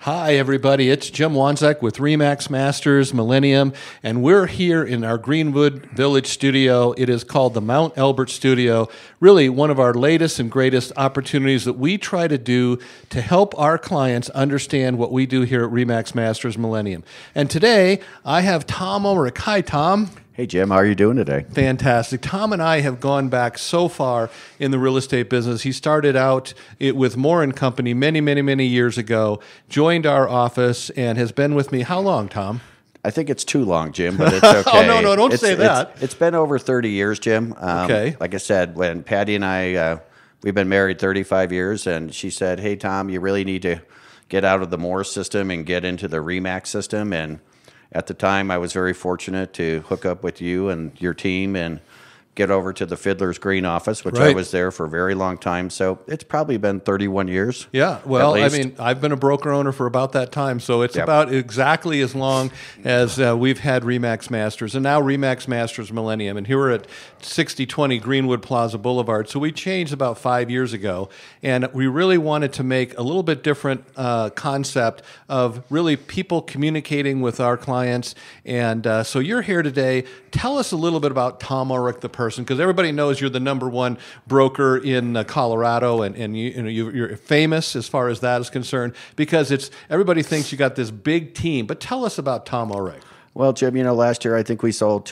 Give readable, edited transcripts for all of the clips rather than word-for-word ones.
Hi, everybody. It's Jim Wanzek with RE/MAX Masters Millennium, and we're here in our Greenwood Village studio. It is called the Mount Elbert Studio, really one of our latest and greatest opportunities that we try to do to help our clients understand what we do here at RE/MAX Masters Millennium. And today, I have Tom Ulrich. Hi, Tom. Hey, Jim, how are you doing today? Fantastic. Tom and I have gone back so far in the real estate business. He started out with Moore and Company many years ago, joined our office, and has been with me how long, Tom? I think it's too long, Jim, but it's okay. Oh, no, don't say that. It's been over 30 years, Jim. Okay. Like I said, when Patty and I, we've been married 35 years, and she said, hey, Tom, you really need to get out of the Moore system and get into the RE/MAX system. And at the time, I was very fortunate to hook up with you and your team and get over to the Fiddler's Green office, which I was there for a very long time. So it's probably been 31 years. Yeah, well, I mean, I've been a broker owner for about that time, so it's about exactly as long as we've had RE/MAX Masters, and now RE/MAX Masters Millennium. And here we're at 6020 Greenwood Plaza Boulevard. So we changed about 5 years ago, and we really wanted to make a little bit different concept of really people communicating with our clients. And so you're here today. Tell us a little bit about Tom Ulrich, the person, because everybody knows you're the #1 broker in Colorado, and you're famous as far as that is concerned, because everybody thinks you got this big team. But tell us about Tom Ulrich. Well, Jim, last year I think we sold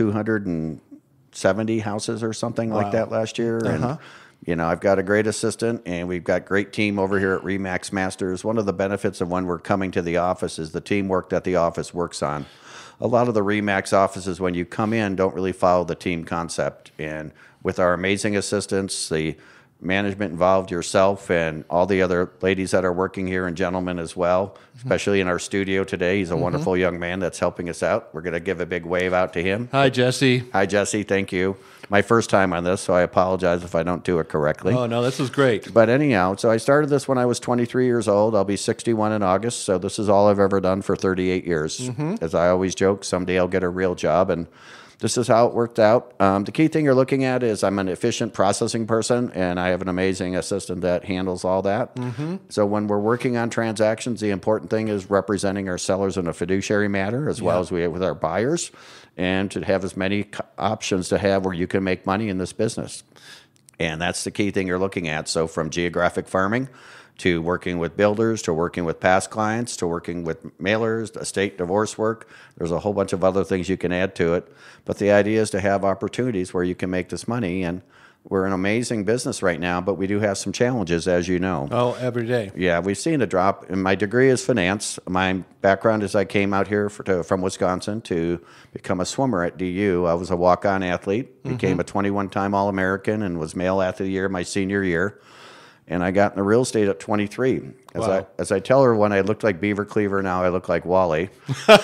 270 houses or something like that last year. And I've got a great assistant, and we've got great team over here at RE/MAX Masters. One of the benefits of when we're coming to the office is the teamwork that the office works on. A lot of the RE/MAX offices, when you come in, don't really follow the team concept. And with our amazing assistants, the management involved, yourself, and all the other ladies that are working here, and gentlemen as well, especially in our studio today. He's a wonderful young man that's helping us out. We're going to give a big wave out to him. Hi, Jesse. Hi, Jesse. Thank you. My first time on this, so I apologize if I don't do it correctly. Oh, no, this is great. But anyhow, so I started this when I was 23 years old. I'll be 61 in August, so this is all I've ever done for 38 years. As I always joke, someday I'll get a real job, and this is how it worked out. The key thing you're looking at is I'm an efficient processing person, and I have an amazing assistant that handles all that. So when we're working on transactions, the important thing is representing our sellers in a fiduciary matter, as well as we have with our buyers, and to have as many options to have where you can make money in this business. And that's the key thing you're looking at. So from geographic farming to working with builders, to working with past clients, to working with mailers, estate divorce work. There's a whole bunch of other things you can add to it. But the idea is to have opportunities where you can make this money. And we're an amazing business right now, but we do have some challenges, as you know. Oh, every day. Yeah, we've seen a drop. And my degree is finance. My background is I came out here from Wisconsin to become a swimmer at DU. I was a walk-on athlete, became a 21-time All-American, and was Male Athlete of the Year my senior year. And I got into real estate at 23. As I tell her, when I looked like Beaver Cleaver, now I look like Wally.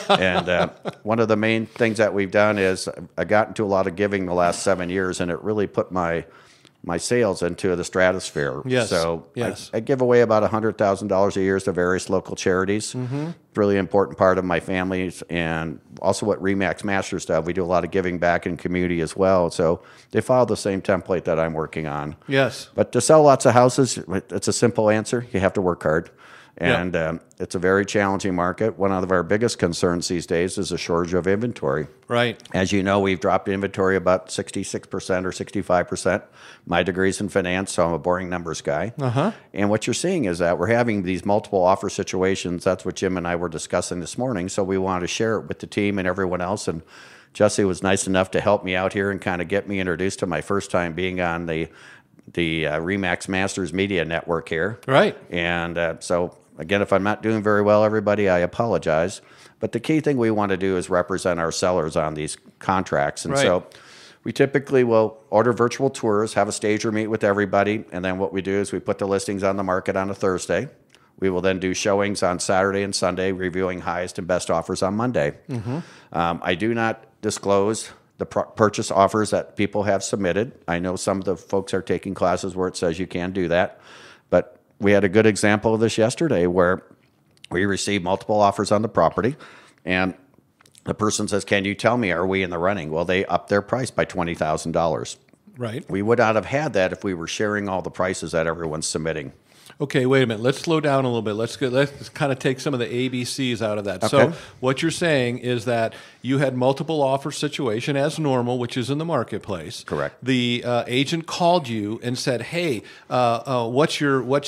And one of the main things that we've done is I got into a lot of giving the last 7 years, and it really put my sales into the stratosphere. So I give away about $100,000 a year to various local charities. Really important part of my family's, and also what RE/MAX Masters does. We do a lot of giving back in community as well. So they follow the same template that I'm working on. Yes. But to sell lots of houses, it's a simple answer. You have to work hard. And it's a very challenging market. One of our biggest concerns these days is a shortage of inventory. Right. As you know, we've dropped inventory about 66% or 65%. My degree's in finance, so I'm a boring numbers guy. And what you're seeing is that we're having these multiple offer situations. That's what Jim and I were discussing this morning. So we wanted to share it with the team and everyone else. And Jesse was nice enough to help me out here and kind of get me introduced to my first time being on the RE/MAX Masters Media Network here. Right. And so again, if I'm not doing very well, everybody, I apologize. But the key thing we want to do is represent our sellers on these contracts. And so we typically will order virtual tours, have a stager meet with everybody, and then what we do is we put the listings on the market on a Thursday. We will then do showings on Saturday and Sunday, reviewing highest and best offers on Monday. I do not disclose the purchase offers that people have submitted. I know some of the folks are taking classes where it says you can do that, but we had a good example of this yesterday where we received multiple offers on the property, and the person says, can you tell me, are we in the running? Well, they upped their price by $20,000. Right. We would not have had that if we were sharing all the prices that everyone's submitting. Okay, wait a minute. Let's slow down a little bit. Let's kind of take some of the ABCs out of that. Okay. So what you're saying is that you had multiple offer situation as normal, which is in the marketplace. Correct. The agent called you and said, "Hey, what's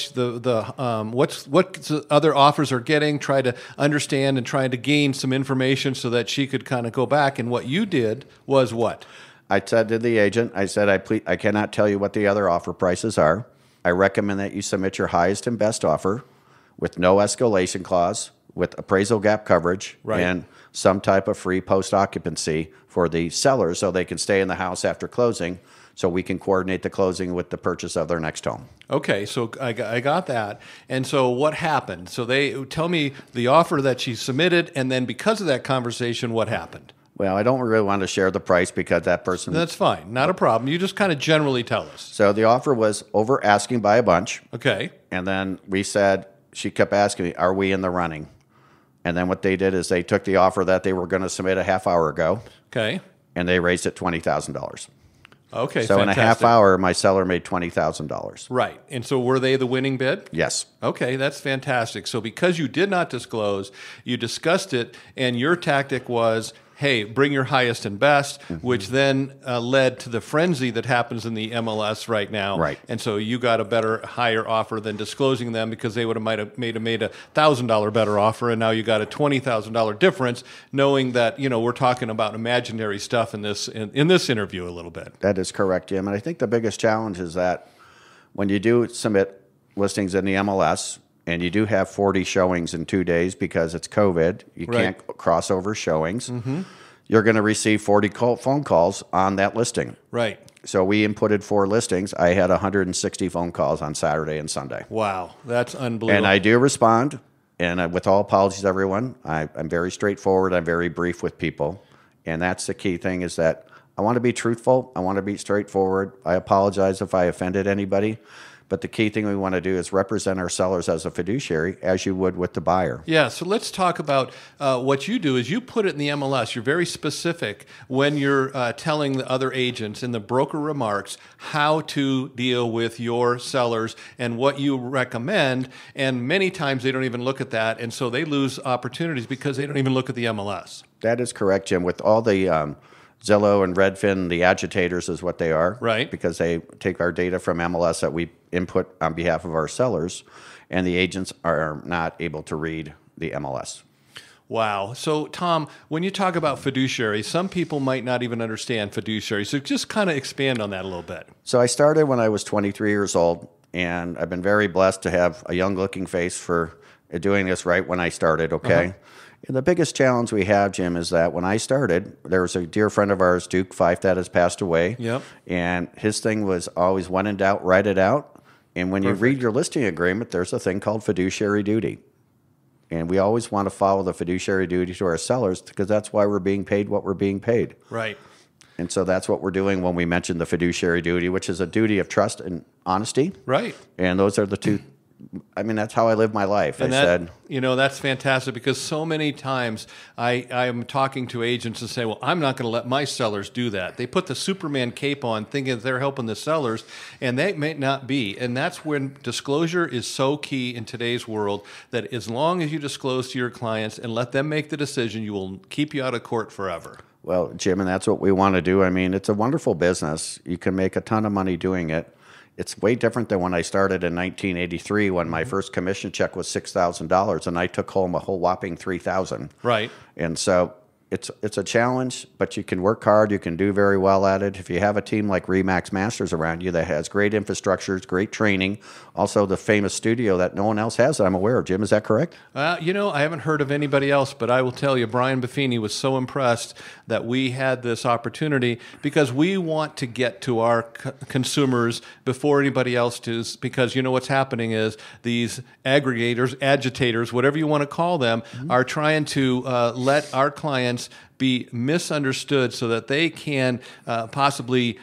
the other offers are getting?" Try to understand and try to gain some information so that she could kind of go back. And what you did was what? I said to the agent, I said, I cannot tell you what the other offer prices are. I recommend that you submit your highest and best offer with no escalation clause, with appraisal gap coverage, Right. and some type of free post-occupancy for the seller so they can stay in the house after closing so we can coordinate the closing with the purchase of their next home. Okay, so I got that. And so what happened? So they tell me the offer that she submitted, and then because of that conversation, what happened? Well, I don't really want to share the price because that person... That's fine. Not a problem. You just kind of generally tell us. So the offer was over asking by a bunch. Okay. And then we said, she kept asking me, are we in the running? And then what they did is they took the offer that they were going to submit a half hour ago, Okay. and they raised it $20,000. Okay, So fantastic. in a half hour, my seller made $20,000. Right. And so were they the winning bid? Yes. Okay, that's fantastic. So because you did not disclose, you discussed it, and your tactic was, hey, bring your highest and best, which then led to the frenzy that happens in the MLS right now. Right. And so you got a better, higher offer than disclosing them because they might have made a $1,000 better offer, and now you got a $20,000 difference, knowing that we're talking about imaginary stuff in this interview a little bit. That is correct, Jim. And I think the biggest challenge is that when you do submit listings in the MLS, and you do have 40 showings in 2 days because it's COVID, you Right. can't cross over showings, you're going to receive 40 phone calls on that listing. Right. So we inputted 4 listings. I had 160 phone calls on Saturday and Sunday. Wow, that's unbelievable. And I do respond, and with all apologies, everyone, I'm very straightforward. I'm very brief with people. And that's the key thing is that I want to be truthful. I want to be straightforward. I apologize if I offended anybody. But the key thing we want to do is represent our sellers as a fiduciary, as you would with the buyer. Yeah, so let's talk about what you do is you put it in the MLS. You're very specific when you're telling the other agents in the broker remarks how to deal with your sellers and what you recommend. And many times they don't even look at that. And so they lose opportunities because they don't even look at the MLS. That is correct, Jim. With all the Zillow and Redfin, the agitators is what they are. Right. Because they take our data from MLS that we input on behalf of our sellers, and the agents are not able to read the MLS. Wow. So, Tom, when you talk about fiduciary, some people might not even understand fiduciary. So just kind of expand on that a little bit. So I started when I was 23 years old, and I've been very blessed to have a young-looking face for doing this right when I started, okay? And the biggest challenge we have, Jim, is that when I started, there was a dear friend of ours, Duke Fife, that has passed away. Yep. And his thing was always, when in doubt, write it out. And when you read your listing agreement, there's a thing called fiduciary duty. And we always want to follow the fiduciary duty to our sellers because that's why we're being paid what we're being paid. Right. And so that's what we're doing when we mention the fiduciary duty, which is a duty of trust and honesty. Right. And those are the two. I mean, that's how I live my life. And I said, that's fantastic because so many times I am talking to agents and say, well, I'm not going to let my sellers do that. They put the Superman cape on thinking that they're helping the sellers, and they may not be. And that's when disclosure is so key in today's world that as long as you disclose to your clients and let them make the decision, you will keep you out of court forever. well, Jim, and that's what we want to do. I mean, it's a wonderful business. You can make a ton of money doing it. It's way different than when I started in 1983 when my first commission check was $6,000 and I took home a whole whopping $3,000. Right. And so it's a challenge, but you can work hard. You can do very well at it. If you have a team like RE/MAX Masters around you that has great infrastructures, great training, also the famous studio that no one else has that I'm aware of. Jim, is that correct? I haven't heard of anybody else, but I will tell you, Brian Buffini was so impressed that we had this opportunity because we want to get to our consumers before anybody else does, because you know what's happening is these aggregators, agitators, whatever you want to call them, are trying to let our clients be misunderstood so that they can possibly,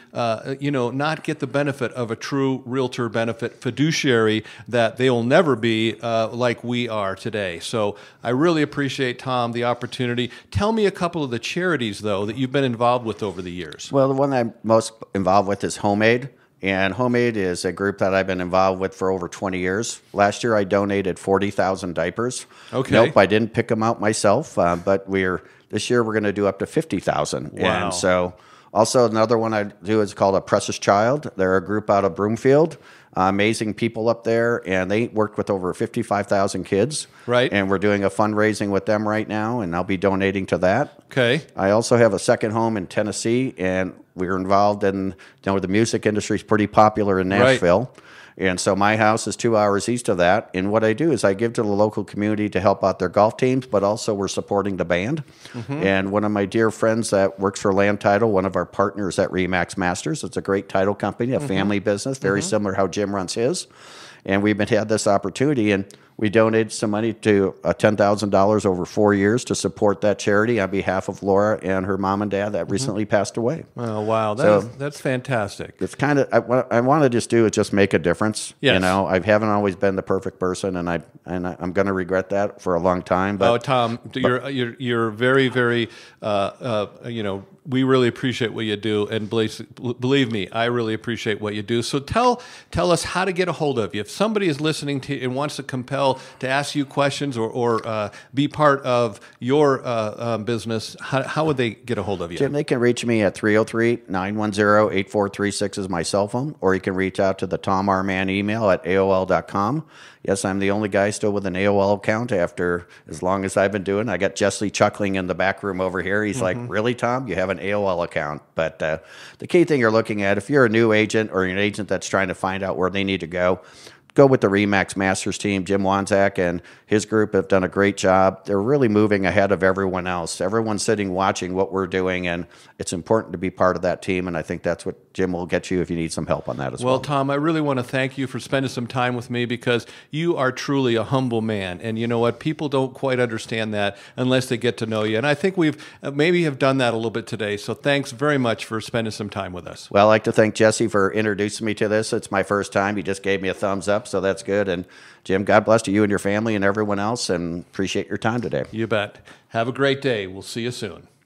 not get the benefit of a true realtor benefit fiduciary that they will never be like we are today. So I really appreciate, Tom, the opportunity. Tell me a couple of the charities, though, that you've been involved with over the years. Well, the one I'm most involved with is HomeAid. And Homemade is a group that I've been involved with for over 20 years. Last year, I donated 40,000 diapers. Okay. Nope, I didn't pick them out myself, but this year we're going to do up to 50,000. Wow. And so also another one I do is called A Precious Child. They're a group out of Broomfield. Amazing people up there, and they worked with over 55,000 kids. Right. And we're doing a fundraising with them right now, and I'll be donating to that. Okay. I also have a second home in Tennessee, and we're involved in, the music industry is pretty popular in Nashville. Right. And so my house is 2 hours east of that. And what I do is I give to the local community to help out their golf teams, but also we're supporting the band. And one of my dear friends that works for Land Title, one of our partners at RE/MAX Masters, it's a great title company, a family business, very similar how Jim runs his. And we've had this opportunity, and we donated some money to $10,000 over 4 years to support that charity on behalf of Laura and her mom and dad that recently passed away. Oh, wow. That's fantastic. It's kind of what I want to just do is just make a difference. Yes. I haven't always been the perfect person, and I'm going to regret that for a long time. But, Tom, you're very, very, we really appreciate what you do, and believe me, I really appreciate what you do. So tell us how to get a hold of you. If somebody is listening to you and wants to compel to ask you questions or be part of your business, how would they get a hold of you? Jim, they can reach me at 303-910-8436 is my cell phone, or you can reach out to the Tom R. Mann email at AOL.com. Yes, I'm the only guy still with an AOL account after as long as I've been doing. I got Jessie chuckling in the back room over here. He's like, really, Tom? You have an AOL account? But the key thing you're looking at, if you're a new agent or an agent that's trying to find out where they need to go with the RE/MAX Masters team. Jim Wanzak and his group have done a great job. They're really moving ahead of everyone else. Everyone's sitting watching what we're doing, and it's important to be part of that team, and I think that's what Jim will get you if you need some help on that as well. Well, Tom, I really want to thank you for spending some time with me, because you are truly a humble man, and you know what? People don't quite understand that unless they get to know you, and I think we've maybe have done that a little bit today, so thanks very much for spending some time with us. Well, I'd like to thank Jesse for introducing me to this. It's my first time. He just gave me a thumbs up, so that's good. And Jim, God bless to you and your family and everyone else, and appreciate your time today. You bet. Have a great day. We'll see you soon.